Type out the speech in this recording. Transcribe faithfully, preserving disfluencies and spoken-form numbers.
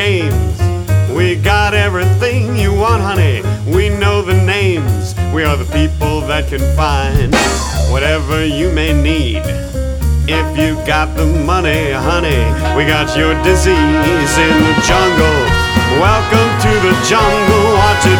games. We got everything you want, honey. We know the names. We are the people that can find whatever you may need. If you got the money, honey, we got your disease in the jungle. Welcome to the jungle. Watch